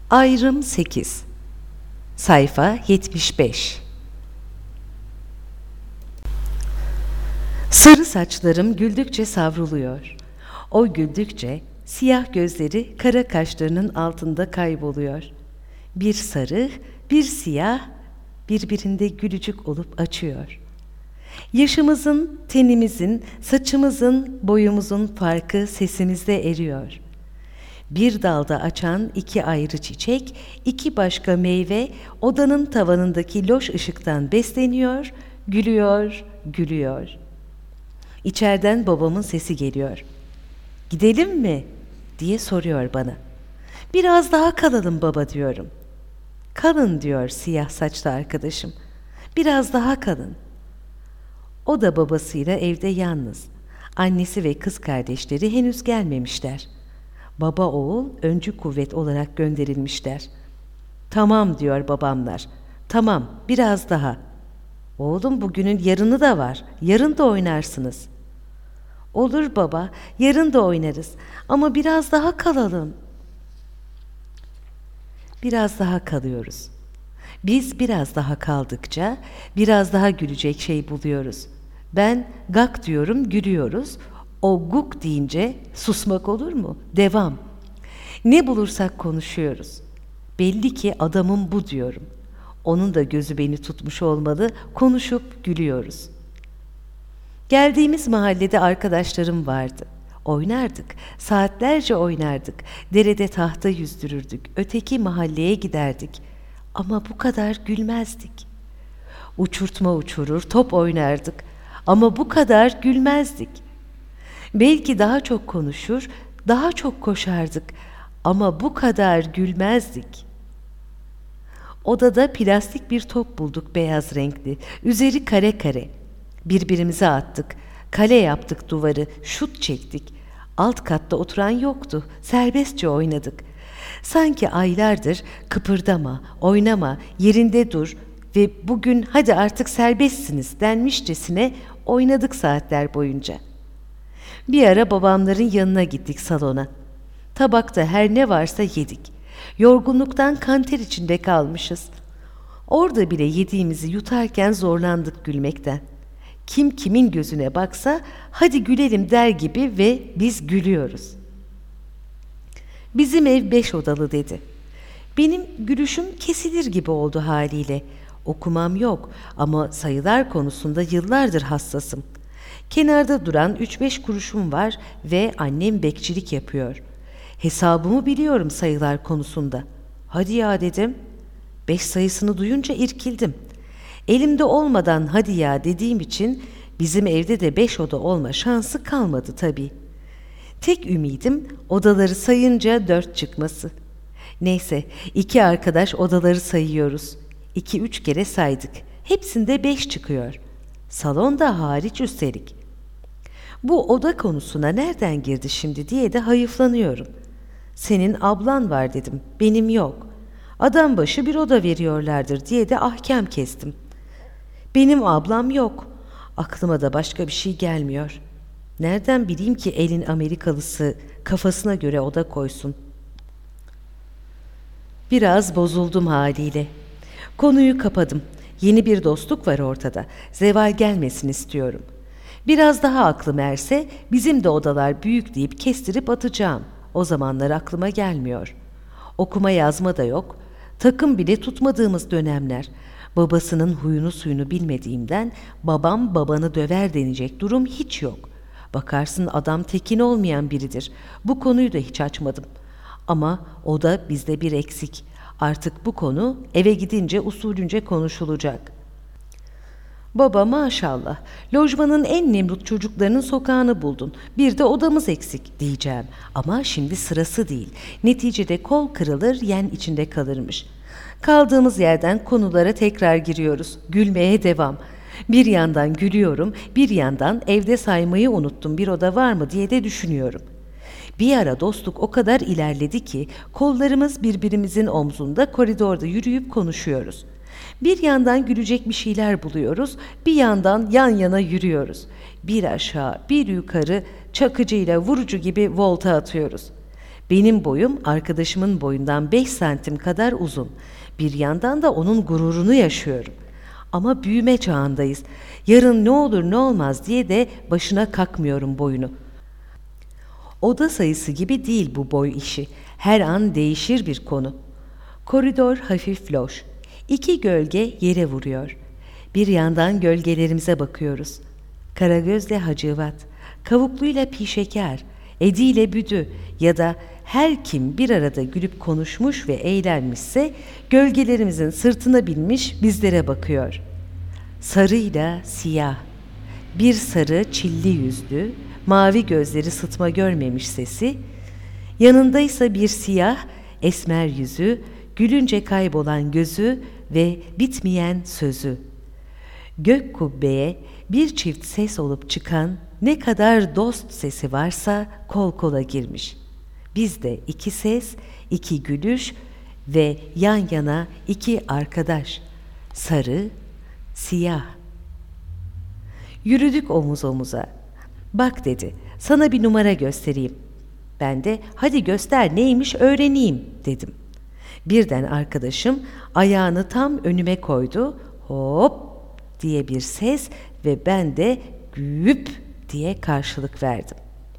Ayrım 8. Sayfa 75. Sarı saçlarım güldükçe savruluyor. O güldükçe siyah gözleri kara kaşlarının altında kayboluyor. Bir sarı, bir siyah birbirinde gülücük olup açıyor. Yaşımızın, tenimizin, saçımızın, boyumuzun farkı sesimizde eriyor. Bir dalda açan iki ayrı çiçek, iki başka meyve odanın tavanındaki loş ışıktan besleniyor, gülüyor, gülüyor. İçeriden babamın sesi geliyor. "Gidelim mi?" diye soruyor bana. "Biraz daha kalalım baba," diyorum. "Kalın," diyor siyah saçlı arkadaşım. "Biraz daha kalın." O da babasıyla evde yalnız. Annesi ve kız kardeşleri henüz gelmemişler. Baba oğul öncü kuvvet olarak gönderilmişler. "Tamam," diyor babamlar. "Tamam, biraz daha." "Oğlum, bugünün yarını da var. Yarın da oynarsınız." "Olur baba, yarın da oynarız. Ama biraz daha kalalım." Biraz daha kalıyoruz. Biz biraz daha kaldıkça biraz daha gülecek şey buluyoruz. Ben gak diyorum, gülüyoruz. O guk deyince susmak olur mu? Devam. Ne bulursak konuşuyoruz. Belli ki adamım bu diyorum. Onun da gözü beni tutmuş olmalı, konuşup gülüyoruz. Geldiğimiz mahallede arkadaşlarım vardı. Oynardık, saatlerce oynardık. Derede tahta yüzdürürdük, öteki mahalleye giderdik. Ama bu kadar gülmezdik. Uçurtma uçurur, top oynardık. Ama bu kadar gülmezdik. Belki daha çok konuşur, daha çok koşardık. Ama bu kadar gülmezdik. Odada plastik bir top bulduk, beyaz renkli. Üzeri kare kare. Birbirimize attık. Kale yaptık duvarı, şut çektik. Alt katta oturan yoktu. Serbestçe oynadık. Sanki aylardır kıpırdama, oynama, yerinde dur ve bugün hadi artık serbestsiniz denmişçesine oynadık saatler boyunca. Bir ara babamların yanına gittik salona. Tabakta her ne varsa yedik. Yorgunluktan kanter içinde kalmışız. Orada bile yediğimizi yutarken zorlandık gülmekten. Kim kimin gözüne baksa hadi gülelim der gibi ve biz gülüyoruz. "Bizim ev 5 odalı," dedi. Benim gülüşüm kesilir gibi oldu haliyle. Okumam yok ama sayılar konusunda yıllardır hassasım. Kenarda duran 3-5 kuruşum var ve annem bekçilik yapıyor. Hesabımı biliyorum sayılar konusunda. "Hadi ya," dedim. 5 sayısını duyunca irkildim. Elimde olmadan "hadi ya" dediğim için bizim evde de 5 oda olma şansı kalmadı tabii. Tek ümidim odaları sayınca 4 çıkması. Neyse, 2 arkadaş odaları sayıyoruz. 2-3 kere saydık. Hepsinde 5 çıkıyor. Salon da hariç üstelik. Bu oda konusuna nereden girdi şimdi diye de hayıflanıyorum. "Senin ablan var," dedim. "Benim yok. Adam başı bir oda veriyorlardır," diye de ahkam kestim. Benim ablam yok. Aklıma da başka bir şey gelmiyor. Nereden bileyim ki elin Amerikalısı kafasına göre oda koysun? Biraz bozuldum haliyle. Konuyu kapadım. Yeni bir dostluk var ortada. Zeval gelmesin istiyorum. Biraz daha aklım erse bizim de odalar büyük deyip kestirip atacağım. O zamanlar aklıma gelmiyor. Okuma yazma da yok. Takım bile tutmadığımız dönemler. Babasının huyunu suyunu bilmediğimden babam babanı döver denecek durum hiç yok. Bakarsın adam tekin olmayan biridir. Bu konuyu da hiç açmadım. Ama o da bizde bir eksik. Artık bu konu eve gidince usulünce konuşulacak. "Baba maşallah, lojmanın en nemrut çocuklarının sokağını buldun. Bir de odamız eksik," diyeceğim. Ama şimdi sırası değil. Neticede kol kırılır, yen içinde kalırmış. Kaldığımız yerden konulara tekrar giriyoruz. Gülmeye devam. Bir yandan gülüyorum, bir yandan evde saymayı unuttum bir oda var mı diye de düşünüyorum. Bir ara dostluk o kadar ilerledi ki kollarımız birbirimizin omzunda koridorda yürüyüp konuşuyoruz. Bir yandan gülecek bir şeyler buluyoruz, bir yandan yan yana yürüyoruz. Bir aşağı, bir yukarı çakıcıyla vurucu gibi volta atıyoruz. Benim boyum arkadaşımın boyundan 5 santim kadar uzun. Bir yandan da onun gururunu yaşıyorum. Ama büyüme çağındayız. Yarın ne olur ne olmaz diye de başına kakmıyorum boyunu. Oda sayısı gibi değil bu boy işi. Her an değişir bir konu. Koridor hafif loş. 2 gölge yere vuruyor. Bir yandan gölgelerimize bakıyoruz. Karagözle Hacivat, Kavukluyla Pişeker, Ediyle Büdü ya da her kim bir arada gülüp konuşmuş ve eğlenmişse gölgelerimizin sırtına binmiş bizlere bakıyor. Sarıyla siyah, bir sarı çilli yüzlü, mavi gözleri sıtma görmemiş sesi, yanındaysa bir siyah, esmer yüzü, gülünce kaybolan gözü ve bitmeyen sözü. Gök kubbeye bir çift ses olup çıkan ne kadar dost sesi varsa kol kola girmiş. Bizde 2 ses, 2 gülüş ve yan yana 2 arkadaş. Sarı, siyah. Yürüdük omuz omuza. Bak dedi, sana bir numara göstereyim. Ben de hadi göster neymiş öğreneyim dedim. Birden arkadaşım ayağını tam önüme koydu. Hop diye bir ses ve ben de güp diye karşılık verdim.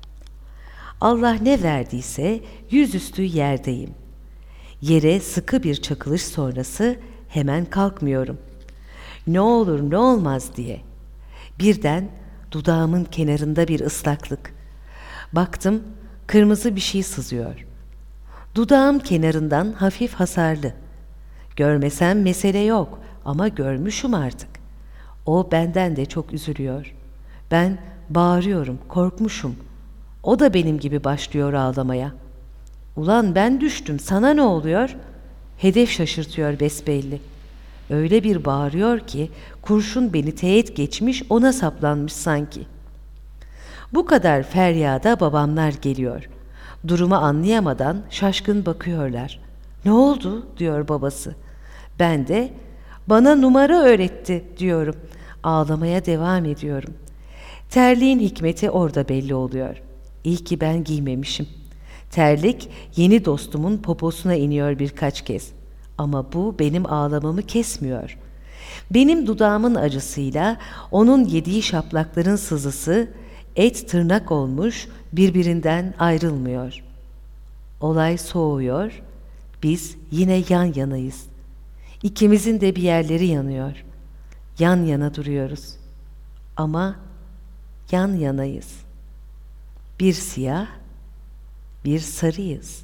Allah ne verdiyse yüzüstü yerdeyim. Yere sıkı bir çakılış sonrası hemen kalkmıyorum. Ne olur ne olmaz diye. Birden dudağımın kenarında bir ıslaklık. Baktım kırmızı bir şey sızıyor. Dudağım kenarından hafif hasarlı. Görmesem mesele yok ama görmüşüm artık. O benden de çok üzülüyor. Ben bağırıyorum, korkmuşum. O da benim gibi başlıyor ağlamaya. Ulan ben düştüm, sana ne oluyor? Hedef şaşırtıyor besbelli. Öyle bir bağırıyor ki kurşun beni teğet geçmiş, ona saplanmış sanki. Bu kadar feryada babamlar geliyor. Durumu anlayamadan şaşkın bakıyorlar. Ne oldu diyor babası. Ben de bana numara öğretti diyorum. Ağlamaya devam ediyorum. Terliğin hikmeti orada belli oluyor. İyi ki ben giymemişim. Terlik yeni dostumun poposuna iniyor birkaç kez. Ama bu benim ağlamamı kesmiyor. Benim dudağımın acısıyla onun yediği şaplakların sızısı et tırnak olmuş birbirinden ayrılmıyor. Olay soğuyor, biz yine yan yanayız. İkimizin de bir yerleri yanıyor. Yan yana duruyoruz. Ama yan yanayız. Bir siyah, bir sarıyız.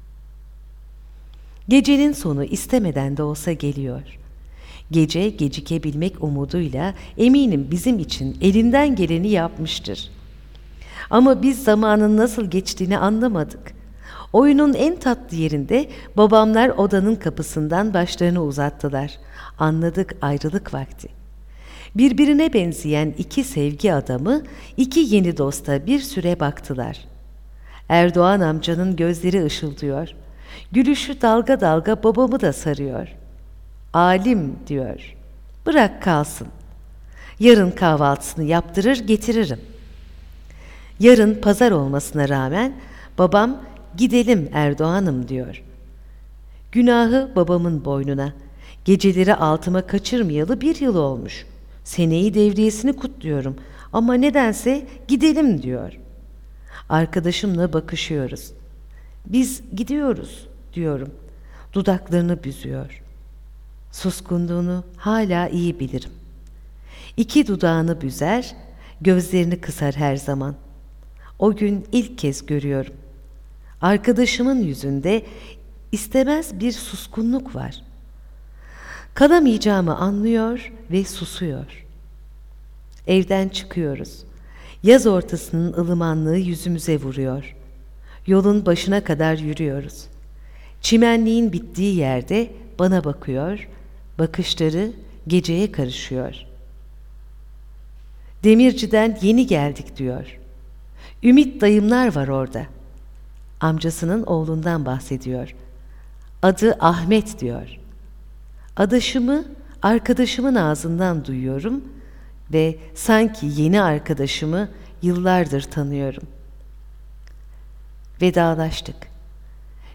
Gecenin sonu istemeden de olsa geliyor. Gece gecikebilmek umuduyla eminim bizim için elinden geleni yapmıştır. Ama biz zamanın nasıl geçtiğini anlamadık. Oyunun en tatlı yerinde babamlar odanın kapısından başlarını uzattılar. Anladık ayrılık vakti. Birbirine benzeyen 2 sevgi adamı 2 yeni dosta bir süre baktılar. Erdoğan amcanın gözleri ışıldıyor. Gülüşü dalga dalga babamı da sarıyor. Alim diyor. Bırak kalsın. Yarın kahvaltısını yaptırır getiririm. Yarın pazar olmasına rağmen babam gidelim Erdoğan'ım diyor. Günahı babamın boynuna. Geceleri altıma kaçırmayalı 1 yıl olmuş. Seneyi devriyesini kutluyorum ama nedense gidelim diyor. Arkadaşımla bakışıyoruz. Biz gidiyoruz diyorum. Dudaklarını büzüyor. Suskunluğunu hala iyi bilirim. 2 dudağını büzer, gözlerini kısar her zaman. O gün ilk kez görüyorum. Arkadaşımın yüzünde istemez bir suskunluk var. Kalamayacağımı anlıyor ve susuyor. Evden çıkıyoruz. Yaz ortasının ılımanlığı yüzümüze vuruyor. Yolun başına kadar yürüyoruz. Çimenliğin bittiği yerde bana bakıyor, bakışları geceye karışıyor. Demirciden yeni geldik diyor. Ümit dayımlar var orada. Amcasının oğlundan bahsediyor. Adı Ahmet diyor. Adaşımı arkadaşımın ağzından duyuyorum ve sanki yeni arkadaşımı yıllardır tanıyorum. Vedalaştık.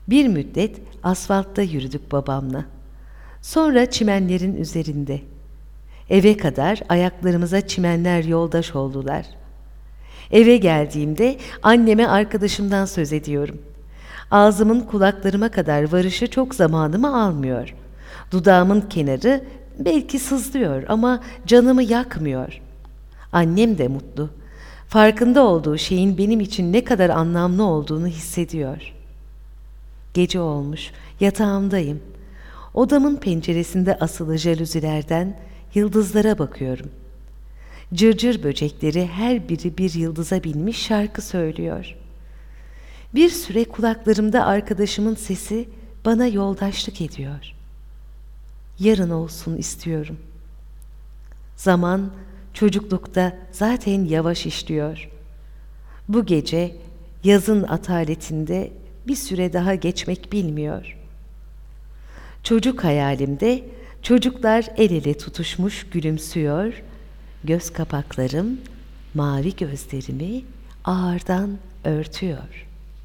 Bir müddet asfaltta yürüdük babamla. Sonra çimenlerin üzerinde. Eve kadar ayaklarımıza çimenler yoldaş oldular. Eve geldiğimde anneme arkadaşımdan söz ediyorum. Ağzımın kulaklarıma kadar varışı çok zamanımı almıyor. Dudağımın kenarı belki sızlıyor ama canımı yakmıyor. Annem de mutlu. Farkında olduğu şeyin benim için ne kadar anlamlı olduğunu hissediyor. Gece olmuş, yatağımdayım. Odamın penceresinde asılı jaluzilerden yıldızlara bakıyorum. Cırcır böcekleri her biri bir yıldıza binmiş şarkı söylüyor. Bir süre kulaklarımda arkadaşımın sesi bana yoldaşlık ediyor. Yarın olsun istiyorum. Zaman çocuklukta zaten yavaş işliyor. Bu gece yazın ataletinde bir süre daha geçmek bilmiyor. Çocuk hayalimde çocuklar el ele tutuşmuş gülümsüyor, göz kapaklarım mavi gözlerimi ağırdan örtüyor.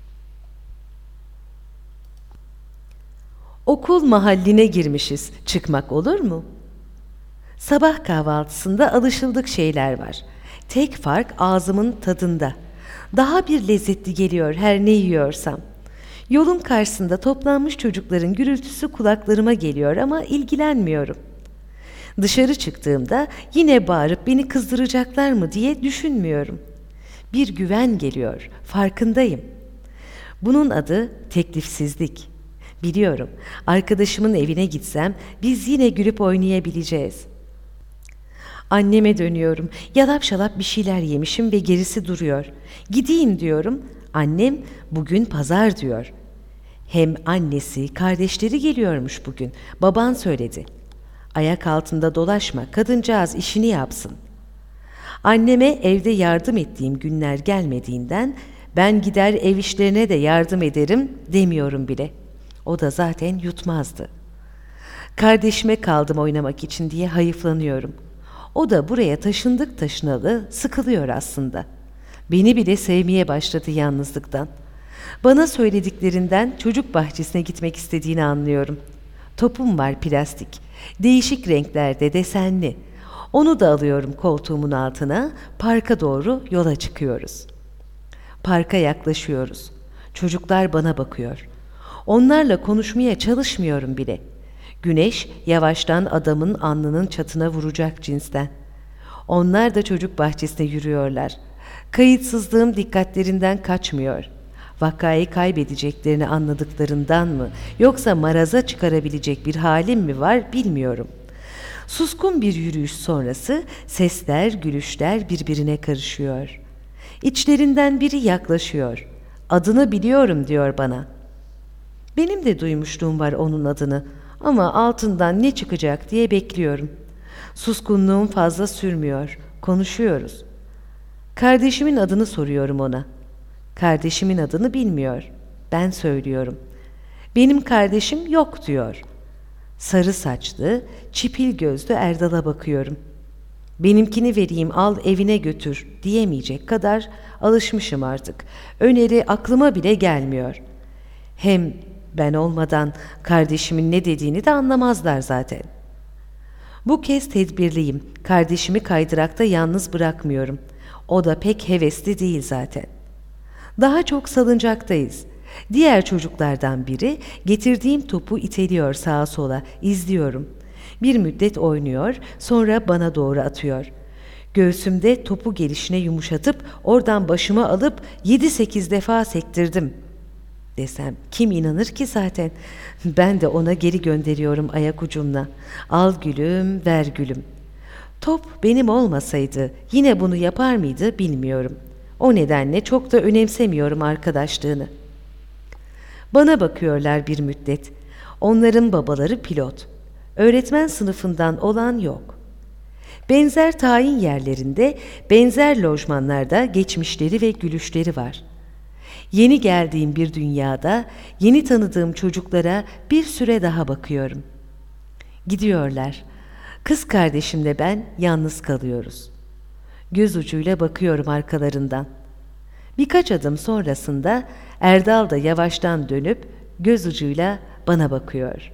Okul mahalline girmişiz, çıkmak olur mu? Sabah kahvaltısında alışıldık şeyler var. Tek fark ağzımın tadında. Daha bir lezzetli geliyor her ne yiyorsam. Yolun karşısında toplanmış çocukların gürültüsü kulaklarıma geliyor ama ilgilenmiyorum. Dışarı çıktığımda yine bağırıp beni kızdıracaklar mı diye düşünmüyorum. Bir güven geliyor, farkındayım. Bunun adı teklifsizlik. Biliyorum, arkadaşımın evine gitsem biz yine gülüp oynayabileceğiz. Anneme dönüyorum. Yalap şalap bir şeyler yemişim ve gerisi duruyor. Gideyim diyorum. Annem bugün pazar diyor. Hem annesi, kardeşleri geliyormuş bugün. Baban söyledi. Ayak altında dolaşma, kadıncağız işini yapsın. Anneme evde yardım ettiğim günler gelmediğinden ben gider ev işlerine de yardım ederim demiyorum bile. O da zaten yutmazdı. Kardeşime kaldım oynamak için diye hayıflanıyorum. O da buraya taşındık taşınalı sıkılıyor aslında. Beni bile sevmeye başladı yalnızlıktan. Bana söylediklerinden çocuk bahçesine gitmek istediğini anlıyorum. Topum var plastik, değişik renklerde desenli. Onu da alıyorum koltuğumun altına, parka doğru yola çıkıyoruz. Parka yaklaşıyoruz. Çocuklar bana bakıyor. Onlarla konuşmaya çalışmıyorum bile. Güneş yavaştan adamın alnının çatına vuracak cinsten. Onlar da çocuk bahçesine yürüyorlar. Kayıtsızlığım dikkatlerinden kaçmıyor. Vakayı kaybedeceklerini anladıklarından mı, yoksa maraza çıkarabilecek bir halim mi var bilmiyorum. Suskun bir yürüyüş sonrası sesler, gülüşler birbirine karışıyor. İçlerinden biri yaklaşıyor. Adını biliyorum diyor bana. Benim de duymuşluğum var onun adını ama altından ne çıkacak diye bekliyorum. Suskunluğum fazla sürmüyor. Konuşuyoruz. Kardeşimin adını soruyorum ona. Kardeşimin adını bilmiyor. Ben söylüyorum. Benim kardeşim yok diyor. Sarı saçlı, çipil gözlü Erdal'a bakıyorum. Benimkini vereyim al evine götür diyemeyecek kadar alışmışım artık. Öneri aklıma bile gelmiyor. Hem ben olmadan kardeşimin ne dediğini de anlamazlar zaten. Bu kez tedbirliyim. Kardeşimi kaydırakta yalnız bırakmıyorum. O da pek hevesli değil zaten. Daha çok salıncaktayız. Diğer çocuklardan biri getirdiğim topu iteliyor sağa sola, izliyorum. Bir müddet oynuyor, sonra bana doğru atıyor. Göğsümde topu gelişine yumuşatıp oradan başımı alıp 7-8 defa sektirdim. Desem kim inanır ki zaten? Ben de ona geri gönderiyorum ayak ucumla. Al gülüm, ver gülüm. Top benim olmasaydı yine bunu yapar mıydı bilmiyorum. O nedenle çok da önemsemiyorum arkadaşlığını. Bana bakıyorlar bir müddet. Onların babaları pilot. Öğretmen sınıfından olan yok. Benzer tayin yerlerinde, benzer lojmanlarda geçmişleri ve gülüşleri var. Yeni geldiğim bir dünyada, yeni tanıdığım çocuklara bir süre daha bakıyorum. Gidiyorlar. Kız kardeşimle ben yalnız kalıyoruz. Göz ucuyla bakıyorum arkalarından. Birkaç adım sonrasında Erdal da yavaştan dönüp göz ucuyla bana bakıyor.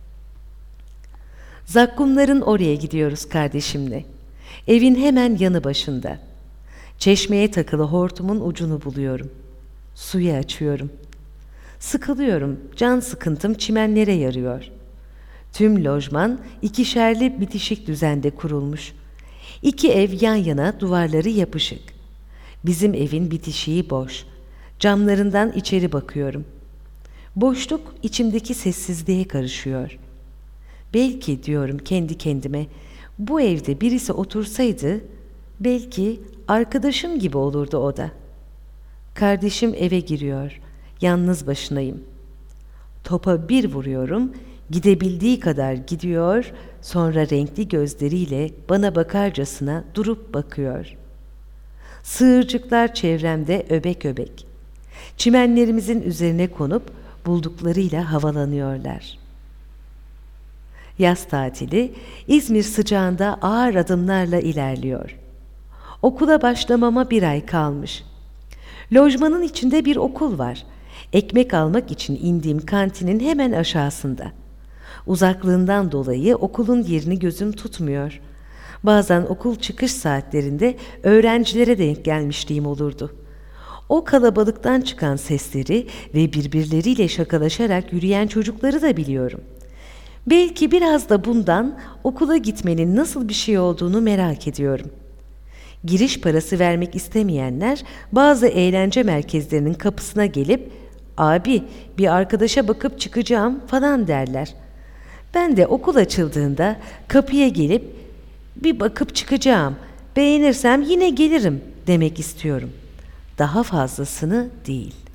Zakkumların oraya gidiyoruz kardeşimle. Evin hemen yanı başında. Çeşmeye takılı hortumun ucunu buluyorum. Suyu açıyorum. Sıkılıyorum, can sıkıntım çimenlere yarıyor. Tüm lojman ikişerli bitişik düzende kurulmuş. İki ev yan yana, duvarları yapışık. Bizim evin bitişiği boş. Camlarından içeri bakıyorum. Boşluk içimdeki sessizliğe karışıyor. Belki diyorum kendi kendime, bu evde birisi otursaydı, belki arkadaşım gibi olurdu o da. Kardeşim eve giriyor. Yalnız başınayım. Topa bir vuruyorum, gidebildiği kadar gidiyor, sonra renkli gözleriyle bana bakarcasına durup bakıyor. Sığırcıklar çevremde öbek öbek. Çimenlerimizin üzerine konup bulduklarıyla havalanıyorlar. Yaz tatili İzmir sıcağında ağır adımlarla ilerliyor. Okula başlamama 1 ay kalmış. Lojmanın içinde bir okul var. Ekmek almak için indiğim kantinin hemen aşağısında. Uzaklığından dolayı okulun yerini gözüm tutmuyor. Bazen okul çıkış saatlerinde öğrencilere denk gelmişliğim olurdu. O kalabalıktan çıkan sesleri ve birbirleriyle şakalaşarak yürüyen çocukları da biliyorum. Belki biraz da bundan okula gitmenin nasıl bir şey olduğunu merak ediyorum. Giriş parası vermek istemeyenler bazı eğlence merkezlerinin kapısına gelip "Abi, bir arkadaşa bakıp çıkacağım" falan derler. Ben de okul açıldığında kapıya gelip "Bir bakıp çıkacağım, beğenirsem yine gelirim" demek istiyorum. Daha fazlasını değil.